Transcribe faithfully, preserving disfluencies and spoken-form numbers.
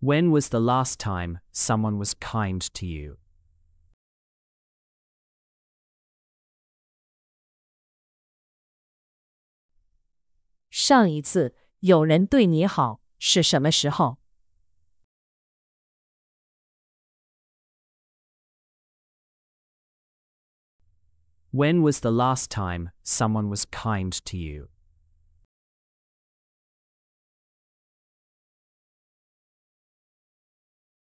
When was the last time someone was kind to you? 上一次有人对你好是什么时候？ When was the last time someone was kind to you?